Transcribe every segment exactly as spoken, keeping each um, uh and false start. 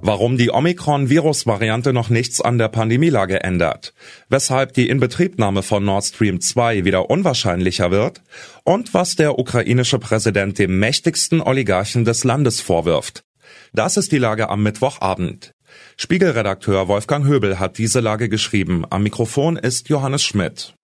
Warum die Omikron-Virus-Variante noch nichts an der Pandemielage ändert, weshalb die Inbetriebnahme von Nord Stream zwei wieder unwahrscheinlicher wird und was der ukrainische Präsident dem mächtigsten Oligarchen des Landes vorwirft. Das ist die Lage am Mittwochabend. Spiegelredakteur Wolfgang Höbel hat diese Lage geschrieben. Am Mikrofon ist Johannes Schmidt.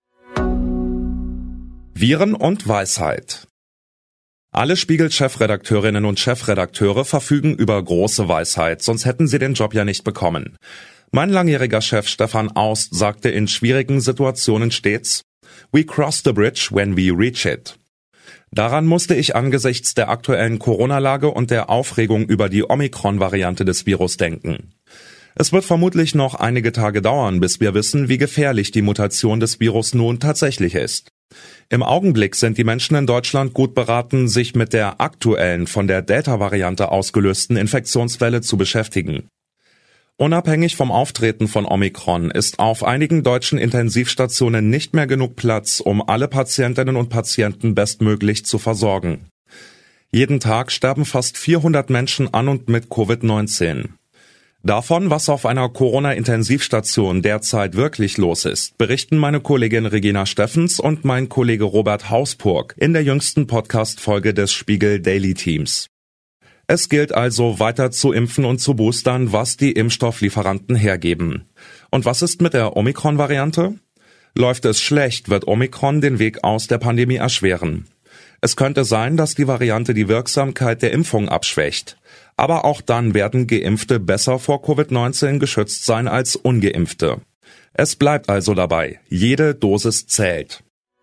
Viren und Weisheit. Alle Spiegel-Chefredakteurinnen und Chefredakteure verfügen über große Weisheit, sonst hätten sie den Job ja nicht bekommen. Mein langjähriger Chef Stefan Aust sagte in schwierigen Situationen stets: "We cross the bridge when we reach it." Daran musste ich angesichts der aktuellen Corona-Lage und der Aufregung über die Omikron-Variante des Virus denken. Es wird vermutlich noch einige Tage dauern, bis wir wissen, wie gefährlich die Mutation des Virus nun tatsächlich ist. Im Augenblick sind die Menschen in Deutschland gut beraten, sich mit der aktuellen, von der Delta-Variante ausgelösten Infektionswelle zu beschäftigen. Unabhängig vom Auftreten von Omikron ist auf einigen deutschen Intensivstationen nicht mehr genug Platz, um alle Patientinnen und Patienten bestmöglich zu versorgen. Jeden Tag sterben fast vierhundert Menschen an und mit Covid neunzehn. Davon, was auf einer Corona-Intensivstation derzeit wirklich los ist, berichten meine Kollegin Regina Steffens und mein Kollege Robert Hausburg in der jüngsten Podcast-Folge des Spiegel Daily Teams. Es gilt also weiter zu impfen und zu boostern, was die Impfstofflieferanten hergeben. Und was ist mit der Omikron-Variante? Läuft es schlecht, wird Omikron den Weg aus der Pandemie erschweren. Es könnte sein, dass die Variante die Wirksamkeit der Impfung abschwächt. Aber auch dann werden Geimpfte besser vor Covid neunzehn geschützt sein als Ungeimpfte. Es bleibt also dabei, jede Dosis zählt.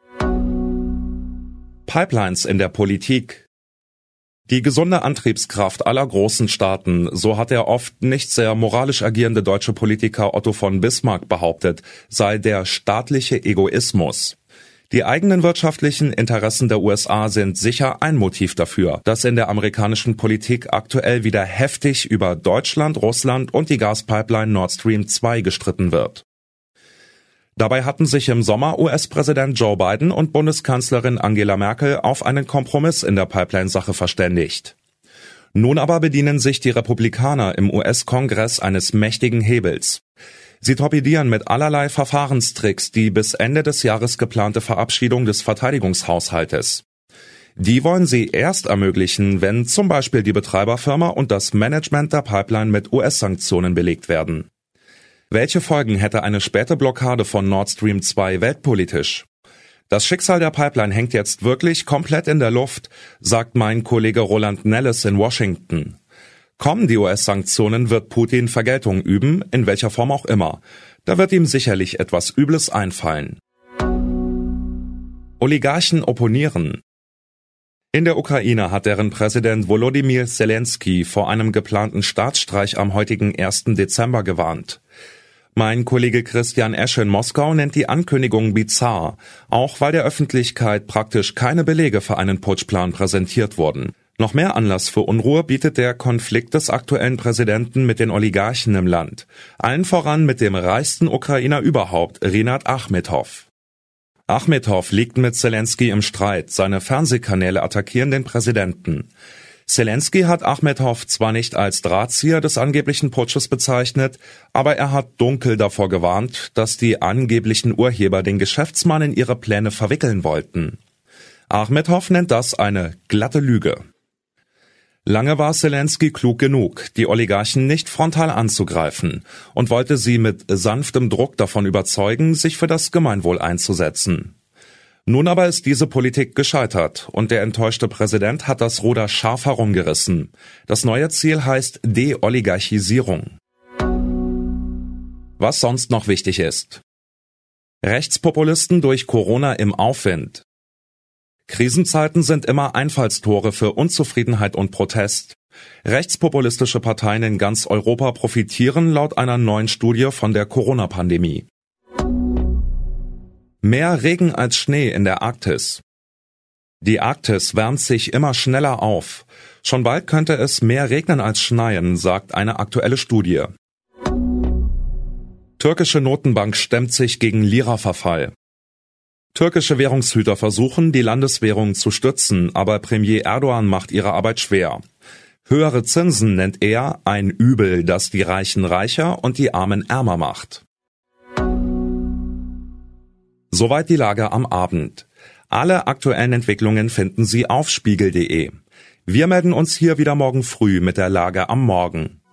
Pipelines in der Politik. Die gesunde Antriebskraft aller großen Staaten, so hat der oft nicht sehr moralisch agierende deutsche Politiker Otto von Bismarck behauptet, sei der staatliche Egoismus. Die eigenen wirtschaftlichen Interessen der U S A sind sicher ein Motiv dafür, dass in der amerikanischen Politik aktuell wieder heftig über Deutschland, Russland und die Gaspipeline Nord Stream zwei gestritten wird. Dabei hatten sich im Sommer U S-Präsident Joe Biden und Bundeskanzlerin Angela Merkel auf einen Kompromiss in der Pipeline-Sache verständigt. Nun aber bedienen sich die Republikaner im U S-Kongress eines mächtigen Hebels. Sie torpedieren mit allerlei Verfahrenstricks die bis Ende des Jahres geplante Verabschiedung des Verteidigungshaushaltes. Die wollen sie erst ermöglichen, wenn zum Beispiel die Betreiberfirma und das Management der Pipeline mit U S-Sanktionen belegt werden. Welche Folgen hätte eine späte Blockade von Nord Stream zwei weltpolitisch? Das Schicksal der Pipeline hängt jetzt wirklich komplett in der Luft, sagt mein Kollege Roland Nelles in Washington. Kommen die U S-Sanktionen, wird Putin Vergeltung üben, in welcher Form auch immer. Da wird ihm sicherlich etwas Übles einfallen. Oligarchen opponieren. In der Ukraine hat deren Präsident Volodymyr Zelensky vor einem geplanten Staatsstreich am heutigen ersten Dezember gewarnt. Mein Kollege Christian Esch in Moskau nennt die Ankündigung bizarr, auch weil der Öffentlichkeit praktisch keine Belege für einen Putschplan präsentiert wurden. Noch mehr Anlass für Unruhe bietet der Konflikt des aktuellen Präsidenten mit den Oligarchen im Land. Allen voran mit dem reichsten Ukrainer überhaupt, Rinat Achmetov. Achmetov liegt mit Zelensky im Streit. Seine Fernsehkanäle attackieren den Präsidenten. Zelensky hat Achmetov zwar nicht als Drahtzieher des angeblichen Putsches bezeichnet, aber er hat dunkel davor gewarnt, dass die angeblichen Urheber den Geschäftsmann in ihre Pläne verwickeln wollten. Achmetov nennt das eine glatte Lüge. Lange war Zelensky klug genug, die Oligarchen nicht frontal anzugreifen und wollte sie mit sanftem Druck davon überzeugen, sich für das Gemeinwohl einzusetzen. Nun aber ist diese Politik gescheitert und der enttäuschte Präsident hat das Ruder scharf herumgerissen. Das neue Ziel heißt De-Oligarchisierung. Was sonst noch wichtig ist. Rechtspopulisten durch Corona im Aufwind. Krisenzeiten sind immer Einfallstore für Unzufriedenheit und Protest. Rechtspopulistische Parteien in ganz Europa profitieren laut einer neuen Studie von der Corona-Pandemie. Mehr Regen als Schnee in der Arktis. Die Arktis wärmt sich immer schneller auf. Schon bald könnte es mehr regnen als schneien, sagt eine aktuelle Studie. Türkische Notenbank stemmt sich gegen Lira-Verfall. Türkische Währungshüter versuchen, die Landeswährung zu stützen, aber Premier Erdogan macht ihre Arbeit schwer. Höhere Zinsen nennt er ein Übel, das die Reichen reicher und die Armen ärmer macht. Soweit die Lage am Abend. Alle aktuellen Entwicklungen finden Sie auf spiegel punkt de. Wir melden uns hier wieder morgen früh mit der Lage am Morgen.